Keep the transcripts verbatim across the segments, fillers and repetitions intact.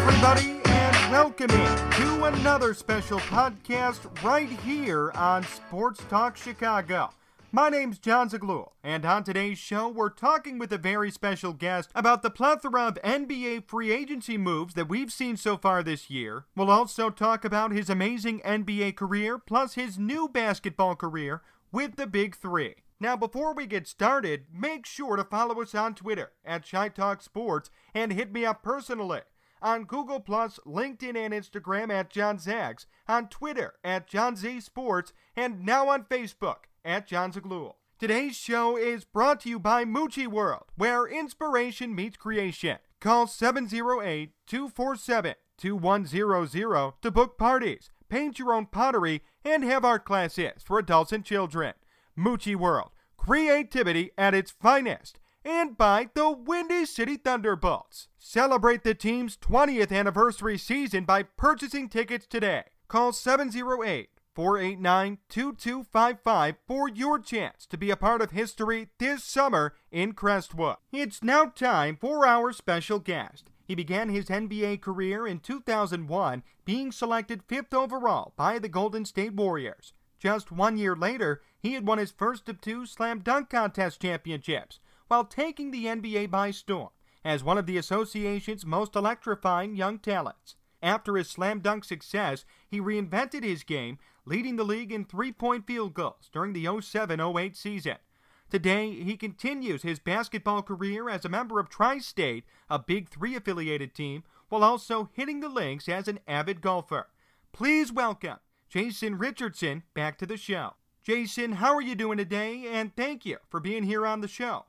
everybody, and welcome in to another special podcast right here on Sports Talk Chicago. My name's John Zaglul, and on today's show, we're talking with a very special guest about the plethora of N B A free agency moves that we've seen so far this year. We'll also talk about his amazing N B A career, plus his new basketball career with the Big Three. Now, before we get started, make sure to follow us on Twitter at Chi Talk Sports and hit me up personally on Google Plus, LinkedIn, and Instagram at John Zags, on Twitter at John Z Sports, and now on Facebook at John Zaglul. Today's show is brought to you by Moochie World, where inspiration meets creation. Call seven oh eight, two four seven, two one zero zero to book parties, paint your own pottery, and have art classes for adults and children. Moochie World, creativity at its finest. And by the Windy City Thunderbolts. Celebrate the team's twentieth anniversary season by purchasing tickets today. Call seven oh eight, four eight nine, two two five five for your chance to be a part of history this summer in Crestwood. It's now time for our special guest. He began his N B A career in two thousand one, being selected fifth overall by the Golden State Warriors. Just one year later, he had won his first of two Slam Dunk Contest championships, while taking the N B A by storm as one of the association's most electrifying young talents. After his slam dunk success, he reinvented his game, leading the league in three-point field goals during the oh seven oh eight season. Today, he continues his basketball career as a member of Tri-State, a Big Three affiliated team, while also hitting the links as an avid golfer. Please welcome Jason Richardson back to the show. Jason, how are you doing today? And thank you for being here on the show.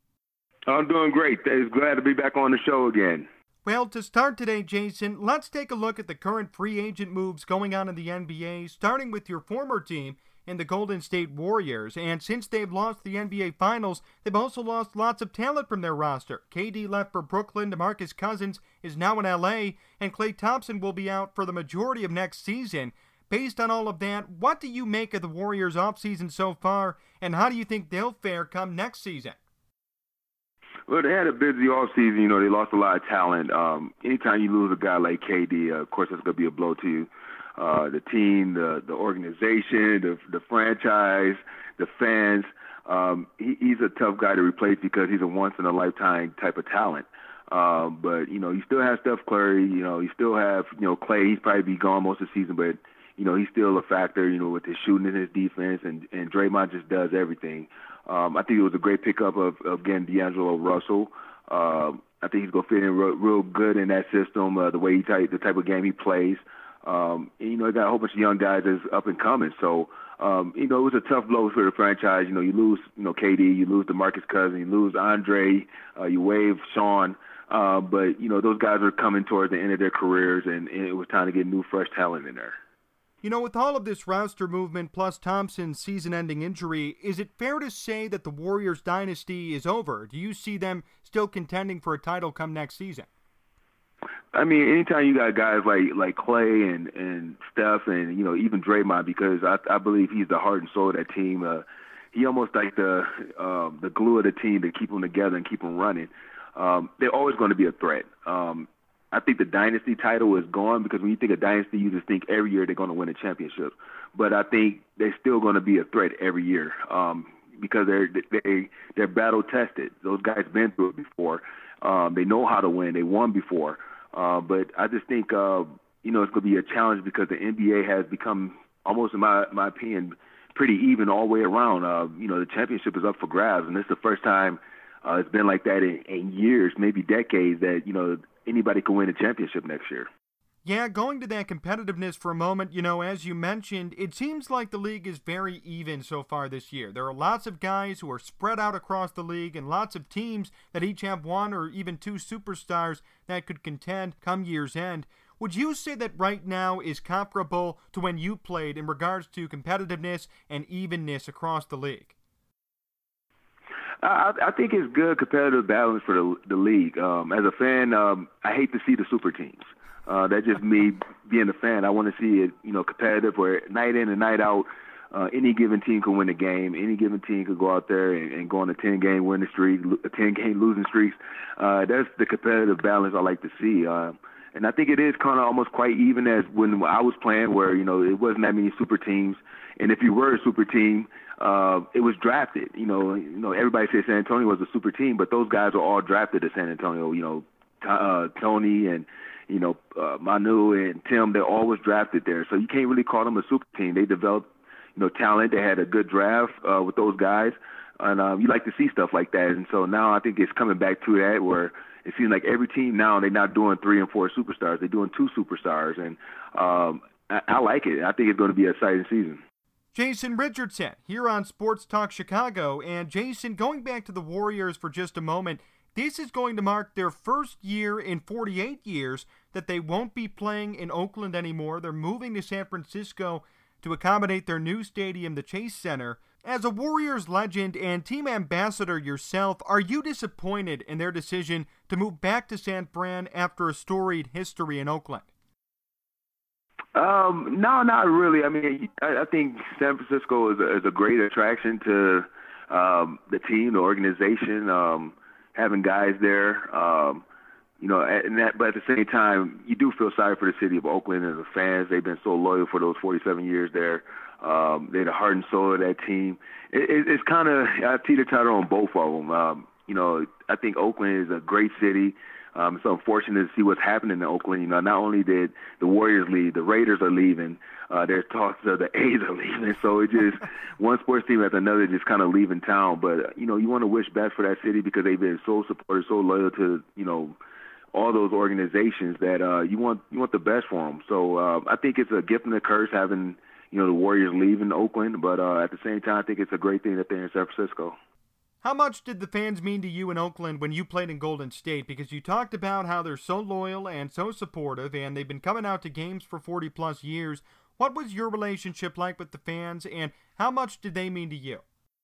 I'm doing great. It's glad to be back on the show again. Well, to start today, Jason, let's take a look at the current free agent moves going on in the N B A, starting with your former team in the Golden State Warriors. And since they've lost the N B A Finals, they've also lost lots of talent from their roster. K D left for Brooklyn, DeMarcus Cousins is now in L A, and Klay Thompson will be out for the majority of next season. Based on all of that, what do you make of the Warriors' offseason so far, and how do you think they'll fare come next season? Well, they had a busy offseason. You know, they lost a lot of talent. Um, anytime you lose a guy like K D, uh, of course, that's going to be a blow to you. Uh, the team, the the organization, the the franchise, the fans. Um, he, he's a tough guy to replace because he's a once-in-a-lifetime type of talent. Um, but, you know, you still have Steph Curry. You know, you still have, you know, Klay. He's probably be gone most of the season, but, you know, he's still a factor, you know, with his shooting and his defense, and, and Draymond just does everything. Um, I think it was a great pickup of, of getting D'Angelo Russell. Uh, I think he's going to fit in real, real good in that system, uh, the way he type, the type of game he plays. Um, and, you know, he got a whole bunch of young guys that's up and coming. So, um, you know, it was a tough blow for the franchise. You know, you lose, you know, K D, you lose DeMarcus Cousins, you lose Andre, uh, you waive Sean. Uh, but, you know, those guys are coming towards the end of their careers, and, and it was time to get new, fresh talent in there. You know, with all of this roster movement plus Thompson's season-ending injury, is it fair to say that the Warriors dynasty is over? Do you see them still contending for a title come next season? I mean, anytime you got guys like like Klay and, and Steph and, you know, even Draymond, because I, I believe he's the heart and soul of that team. Uh, he almost like the uh, the glue of the team to keep them together and keep them running. Um, they're always going to be a threat. Um, I think the dynasty title is gone because when you think of dynasty, you just think every year they're going to win a championship. But I think they're still going to be a threat every year um, because they're they they're battle tested. Those guys been through it before. Um, they know how to win. They won before. Uh, but I just think uh, you know it's going to be a challenge because the N B A has become almost, in my my opinion, pretty even all the way around. Uh, you know, the championship is up for grabs, and this is the first time uh, it's been like that in, in years, maybe decades, that you know. Anybody can win a championship next year. Yeah, going to that competitiveness for a moment, you know, as you mentioned, it seems like the league is very even so far this year. There are lots of guys who are spread out across the league and lots of teams that each have one or even two superstars that could contend come year's end. Would you say that right now is comparable to when you played in regards to competitiveness and evenness across the league? I, I think it's good competitive balance for the, the league. Um, as a fan, um, I hate to see the super teams. Uh, that's just me being a fan. I want to see it, you know, competitive where night in and night out, uh, any given team can win a game. Any given team could go out there and, and go on a ten-game winning streak, a ten-game losing streak. Uh, that's the competitive balance I like to see. Uh, And I think it is kind of almost quite even as when I was playing, where, you know, it wasn't that many super teams. And if you were a super team, uh, it was drafted. You know, you know, everybody says San Antonio was a super team, but those guys were all drafted to San Antonio. You know, uh, Tony and, you know, uh, Manu and Tim, they're always drafted there. So you can't really call them a super team. They developed, you know, talent. They had a good draft uh, with those guys. And um, you like to see stuff like that. And so now I think it's coming back to that, where it seems like every team now, they're not doing three and four superstars. They're doing two superstars. And um, I, I like it. I think it's going to be an exciting season. Jason Richardson here on Sports Talk Chicago. And Jason, going back to the Warriors for just a moment, this is going to mark their first year in forty-eight years that they won't be playing in Oakland anymore. They're moving to San Francisco to accommodate their new stadium, the Chase Center. As a Warriors legend and team ambassador yourself, are you disappointed in their decision to move back to San Fran after a storied history in Oakland? Um, no, not really. I mean, I, I think San Francisco is a, is a great attraction to um, the team, the organization, um, having guys there. Um, you know, and that, but at the same time, you do feel sorry for the city of Oakland and the fans. They've been so loyal for those forty-seven years there. Um, they're the heart and soul of that team. It, it, it's kind of I teeter-totter on both of them. Um, you know, I think Oakland is a great city. Um, it's unfortunate to see what's happening in Oakland. You know, not only did the Warriors leave, the Raiders are leaving. Uh, there's talks of the A's are leaving. So it just one sports team after another just kind of leaving town. But uh, you know, you want to wish best for that city because they've been so supportive, so loyal to you know all those organizations that uh, you want you want the best for them. So uh, I think it's a gift and a curse having you know the Warriors leaving Oakland. But uh, at the same time, I think it's a great thing that they're in San Francisco. How much did the fans mean to you in Oakland when you played in Golden State? Because you talked about how they're so loyal and so supportive, and they've been coming out to games for forty-plus years. What was your relationship like with the fans, and how much did they mean to you?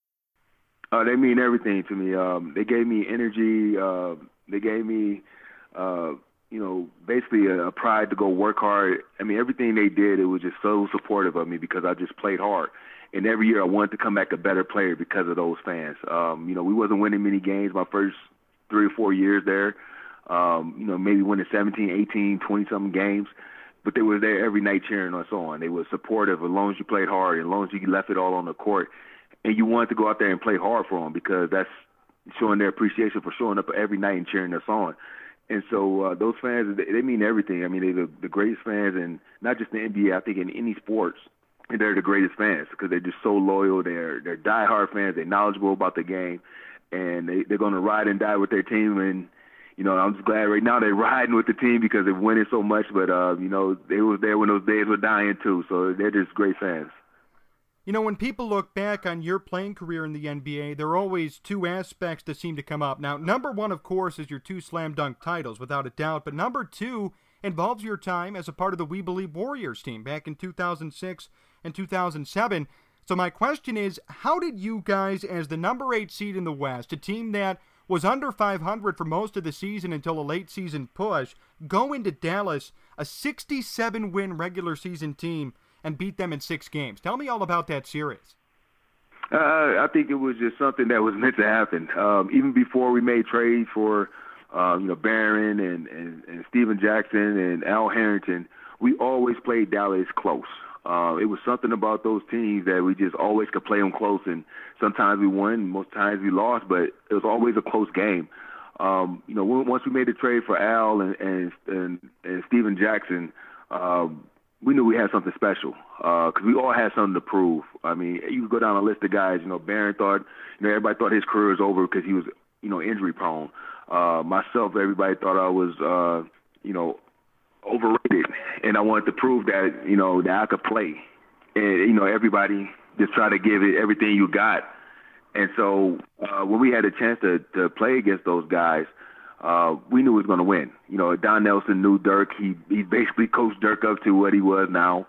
Uh, they mean everything to me. Um, they gave me energy. Uh, they gave me, uh, you know, basically a, a pride to go work hard. I mean, everything they did, it was just so supportive of me because I just played hard. And every year I wanted to come back a better player because of those fans. Um, you know, we wasn't winning many games my first three or four years there. Um, you know, maybe winning seventeen, eighteen, twenty-something games. But they were there every night cheering us on. They were supportive as long as you played hard, as long as you left it all on the court. And you wanted to go out there and play hard for them because that's showing their appreciation for showing up every night and cheering us on. And so uh, those fans, they, they mean everything. I mean, they're the, the greatest fans, and not just in the N B A, I think in any sports. They're the greatest fans because they're just so loyal. They're they're diehard fans. They're knowledgeable about the game, and they they're going to ride and die with their team. And you know, I'm just glad right now they're riding with the team because they're winning so much. But uh, you know, they was there when those days were dying too. So they're just great fans. You know, when people look back on your playing career in the N B A, there are always two aspects that seem to come up. Now, number one, of course, is your two slam dunk titles, without a doubt. But number two involves your time as a part of the We Believe Warriors team back in two thousand six and two thousand seven. So my question is, how did you guys, as the number eight seed in the West, a team that was under five hundred for most of the season until a late season push, go into Dallas, a sixty-seven win regular season team, and beat them in six games? Tell me all about that series. Uh, I think it was just something that was meant to happen. Um, even before we made trades for um, you know, Barron and, and, and Steven Jackson and Al Harrington, we always played Dallas close. Uh, it was something about those teams that we just always could play them close, and sometimes we won, most times we lost, but it was always a close game. Um, you know, once we made the trade for Al and and, and, and Steven Jackson, um, we knew we had something special because uh, we all had something to prove. I mean, you could go down a list of guys. You know, Barron thought, you know, everybody thought his career was over because he was, you know, injury prone. Uh, myself, everybody thought I was, uh, you know, overrated, and I wanted to prove that, you know, that I could play. And, you know, everybody just try to give it everything you got. And so uh, when we had a chance to, to play against those guys, uh, we knew we was going to win. You know, Don Nelson knew Dirk. He he basically coached Dirk up to what he was now.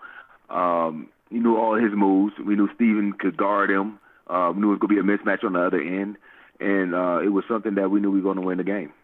Um, he knew all his moves. We knew Steven could guard him. Uh, we knew it was going to be a mismatch on the other end. And uh, it was something that we knew we were going to win the game.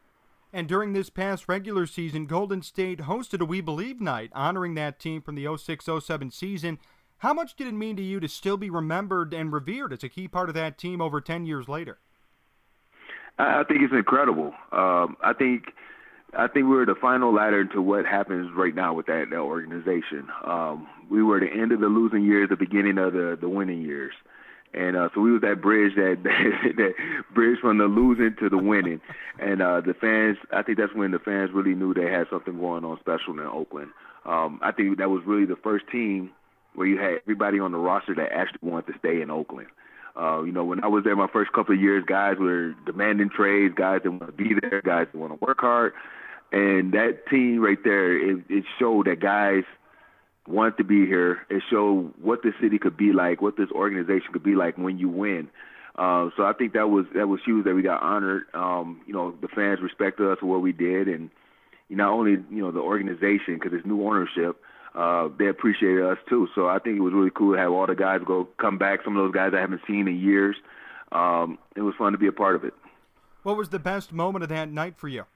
And during this past regular season, Golden State hosted a We Believe night, honoring that team from the oh six oh seven season. How much did it mean to you to still be remembered and revered as a key part of that team over ten years later? I think it's incredible. Um, I think I think we were the final ladder to what happens right now with that, that organization. Um, we were the end of the losing years, the beginning of the, the winning years. And uh, so we was that bridge, that, that that bridge from the losing to the winning. And uh, the fans, I think that's when the fans really knew they had something going on special in Oakland. Um, I think that was really the first team where you had everybody on the roster that actually wanted to stay in Oakland. Uh, you know, when I was there my first couple of years, guys were demanding trades, guys that want to be there, guys that want to work hard. And that team right there, it, it showed that guys wanted to be here. It showed what the city could be like, what this organization could be like when you win. Uh, so I think that was that was huge that we got honored. Um, you know, the fans respected us for what we did, and not only you know the organization because it's new ownership, uh, they appreciated us too. So I think it was really cool to have all the guys go come back. Some of those guys I haven't seen in years. Um, it was fun to be a part of it. What was the best moment of that night for you?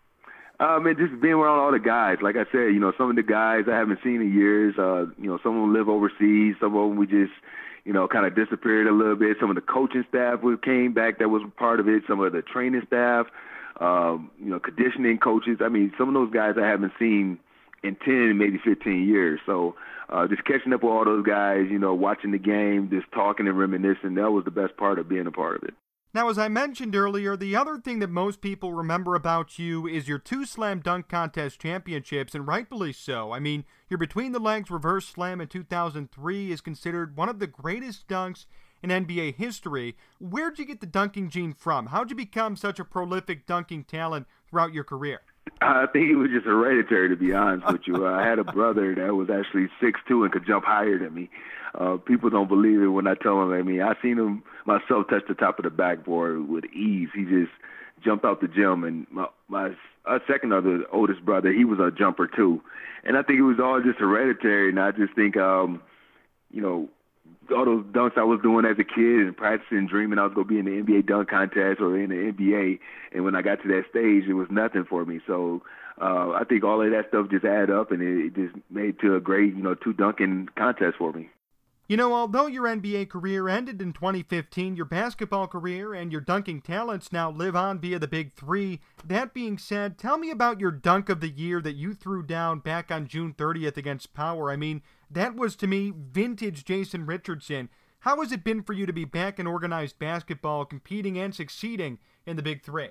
Um, and just being around all the guys. Like I said, you know, some of the guys I haven't seen in years. Uh, you know, some of them live overseas. Some of them we just, you know, kind of disappeared a little bit. Some of the coaching staff who came back that was part of it. Some of the training staff, um, you know, conditioning coaches. I mean, some of those guys I haven't seen in ten, maybe fifteen years. So uh, just catching up with all those guys, you know, watching the game, just talking and reminiscing, that was the best part of being a part of it. Now, as I mentioned earlier, the other thing that most people remember about you is your two slam dunk contest championships, and rightfully so. I mean, your between-the-legs reverse slam in two thousand three is considered one of the greatest dunks in N B A history. Where'd you get the dunking gene from? How'd you become such a prolific dunking talent throughout your career? I think it was just hereditary, to be honest with you. I had a brother that was actually six two and could jump higher than me. Uh, people don't believe it when I tell them. I mean, I seen him myself touch the top of the backboard with ease. He just jumped out the gym. And my, my uh, second other oldest brother, he was a jumper too. And I think it was all just hereditary. And I just think, um, you know, all those dunks I was doing as a kid and practicing, dreaming I was going to be in the N B A dunk contest or in the N B A. And when I got to that stage, it was nothing for me. So uh, I think all of that stuff just added up, and it, it just made to a great, you know, two dunking contest for me. You know, although your N B A career ended in twenty fifteen, your basketball career and your dunking talents now live on via the Big Three. That being said, tell me about your dunk of the year that you threw down back on June thirtieth against Power. I mean, that was, to me, vintage Jason Richardson. How has it been for you to be back in organized basketball, competing and succeeding in the Big Three?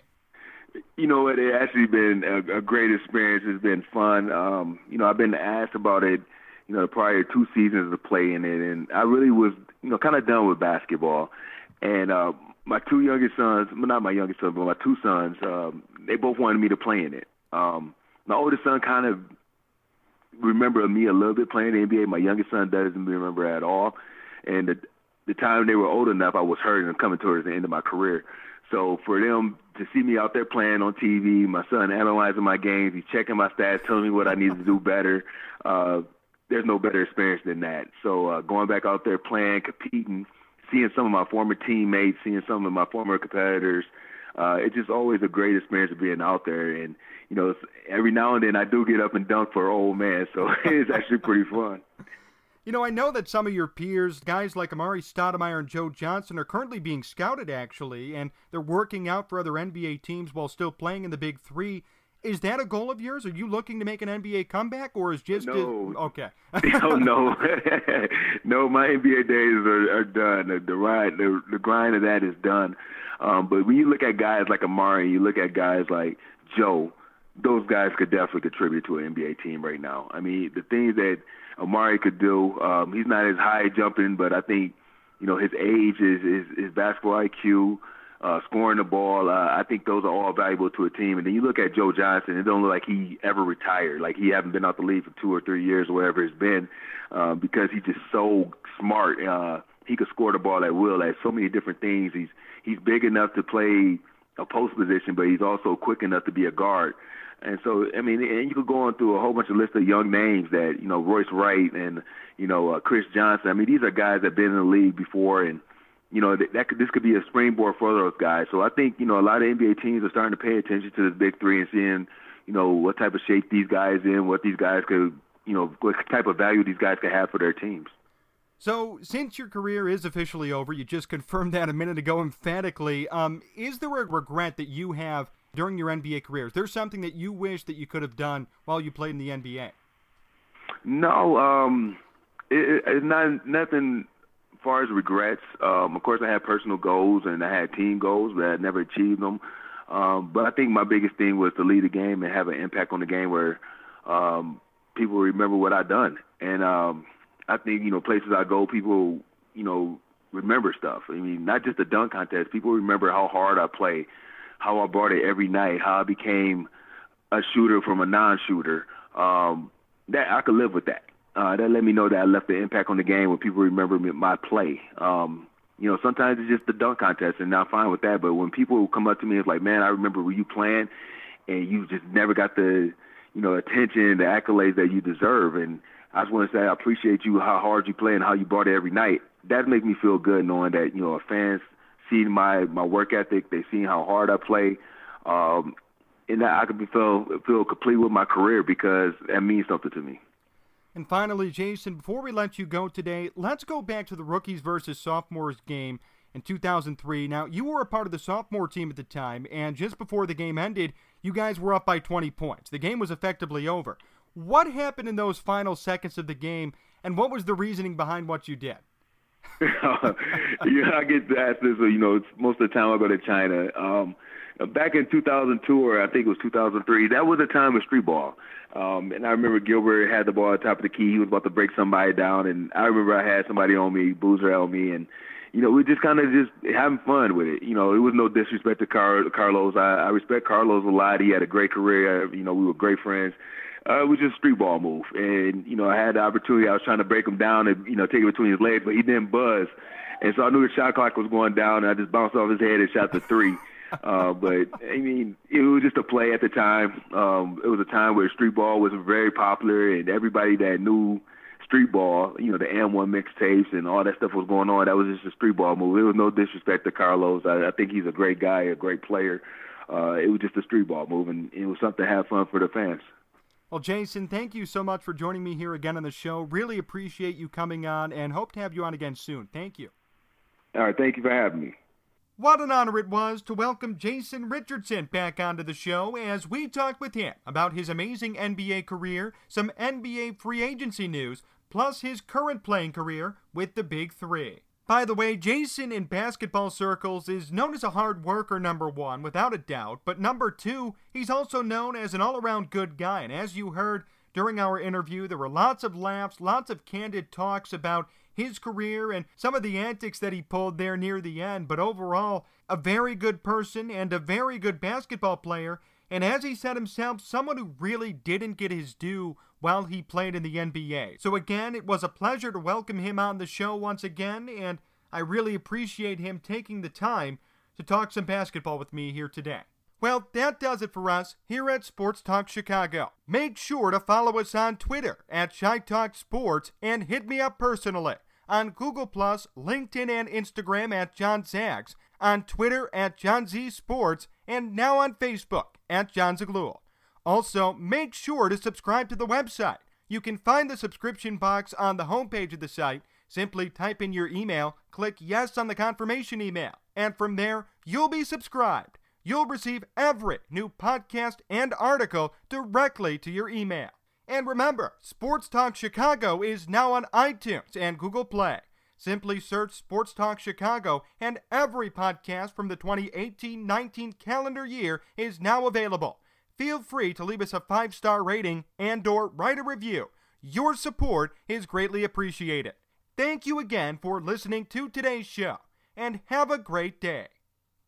You know, it has actually been a, a great experience. It's been fun. Um, you know, I've been asked about it, you know, the prior two seasons of playing it, and I really was, you know, kind of done with basketball. And uh, my two youngest sons, well, not my youngest son, but my two sons, um, they both wanted me to play in it. Um, my oldest son kind of remember me a little bit playing the N B A. My youngest son doesn't remember at all. And the, the time they were old enough, I was hurting and coming towards the end of my career. So for them to see me out there playing on T V, my son analyzing my games, he's checking my stats, telling me what I need to do better, uh, there's no better experience than that. So uh, going back out there playing, competing, seeing some of my former teammates, seeing some of my former competitors, uh, it's just always a great experience of being out there. And, you know, every now and then I do get up and dunk for an old man, so it's actually pretty fun. You know, I know that some of your peers, guys like Amari Stoudemire and Joe Johnson, are currently being scouted, actually, and they're working out for other N B A teams while still playing in the Big Three. Is that a goal of yours? Are you looking to make an N B A comeback, or is just no? A, okay. no, no, no. My N B A days are, are done. The, the ride, the, the grind of that is done. Um, but when you look at guys like Amari, you look at guys like Joe. Those guys could definitely contribute to an N B A team right now. I mean, the things that Amari could do. Um, he's not as high jumping, but I think you know his age, is his, his basketball I Q. Uh, scoring the ball, uh, I think those are all valuable to a team. And then you look at Joe Johnson, it don't look like he ever retired. Like he hasn't been out the league for two or three years or whatever it's been, uh, because he's just so smart. Uh, he could score the ball at will at so many different things. He's he's big enough to play a post position, but he's also quick enough to be a guard. And so, I mean, and you could go on through a whole bunch of list of young names that, you know, Royce Wright and, you know, uh, Chris Johnson. I mean, these are guys that have been in the league before, and you know, that, that could, this could be a springboard for those guys. So I think, you know, a lot of N B A teams are starting to pay attention to this Big Three and seeing, you know, what type of shape these guys in, what these guys could, you know, what type of value these guys could have for their teams. So since your career is officially over, you just confirmed that a minute ago emphatically, um, is there a regret that you have during your N B A career? Is there something that you wish that you could have done while you played in the N B A? No, um, it, it's not nothing as far as regrets. Um, of course, I had personal goals and I had team goals, but I never achieved them. Um, but I think my biggest thing was to lead the game and have an impact on the game where um, people remember what I've done. And um, I think, you know, places I go, people, you know, remember stuff. I mean, not just the dunk contest. People remember how hard I play, how I brought it every night, how I became a shooter from a non-shooter. Um, that I could live with that. Uh, that let me know that I left an impact on the game when people remember me, my play. Um, you know, sometimes it's just the dunk contest, and I'm fine with that. But when people come up to me, it's like, man, I remember when you playing, and you just never got the, you know, attention, the accolades that you deserve. And I just want to say I appreciate you, how hard you play and how you brought it every night. That makes me feel good knowing that, you know, fans see my, my work ethic, they see how hard I play. Um, and that I could be feel feel complete with my career because that means something to me. And finally, Jason, before we let you go today, let's go back to the rookies versus sophomores game in two thousand three. Now, you were a part of the sophomore team at the time, and just before the game ended, you guys were up by twenty points. The game was effectively over. What happened in those final seconds of the game, and what was the reasoning behind what you did? Yeah, I get asked this, you know, it's most of the time I go to China. Um, back in two thousand two, or I think it was two thousand three, that was a time of street ball. Um, and I remember Gilbert had the ball at the top of the key. He was about to break somebody down, and I remember I had somebody on me, Boozer on me, and, you know, we just kind of just having fun with it. You know, it was no disrespect to Car- Carlos. I, I respect Carlos a lot. He had a great career. You know, we were great friends. Uh, it was just a street ball move. And, you know, I had the opportunity. I was trying to break him down and, you know, take it between his legs, but he didn't buzz. And so I knew the shot clock was going down, and I just bounced off his head and shot the three. Uh, but, I mean, it was just a play at the time. Um, it was a time where street ball was very popular, and everybody that knew street ball, you know, the M one mixtapes and all that stuff was going on. That was just a street ball move. It was no disrespect to Carlos. I, I think he's a great guy, a great player. Uh, it was just a street ball move, and it was something to have fun for the fans. Well, Jason, thank you so much for joining me here again on the show. Really appreciate you coming on and hope to have you on again soon. Thank you. All right, thank you for having me. What an honor it was to welcome Jason Richardson back onto the show as we talked with him about his amazing N B A career, some N B A free agency news, plus his current playing career with the Big Three. By the way, Jason in basketball circles is known as a hard worker, number one, without a doubt, but number two, he's also known as an all-around good guy, and as you heard during our interview, there were lots of laughs, lots of candid talks about his career and some of the antics that he pulled there near the end, but overall, a very good person and a very good basketball player, and as he said himself, someone who really didn't get his due while he played in the N B A. So again, it was a pleasure to welcome him on the show once again, and I really appreciate him taking the time to talk some basketball with me here today. Well, that does it for us here at Sports Talk Chicago. Make sure to follow us on Twitter at Chi Talk Sports and hit me up personally on Google Plus, LinkedIn, and Instagram at John Zags, on Twitter at John Z Sports, and now on Facebook at John Zaglul. Also, make sure to subscribe to the website. You can find the subscription box on the homepage of the site. Simply type in your email, click yes on the confirmation email, and from there, you'll be subscribed. You'll receive every new podcast and article directly to your email. And remember, Sports Talk Chicago is now on iTunes and Google Play. Simply search Sports Talk Chicago, and every podcast from the twenty eighteen nineteen calendar year is now available. Feel free to leave us a five-star rating and or write a review. Your support is greatly appreciated. Thank you again for listening to today's show, and have a great day.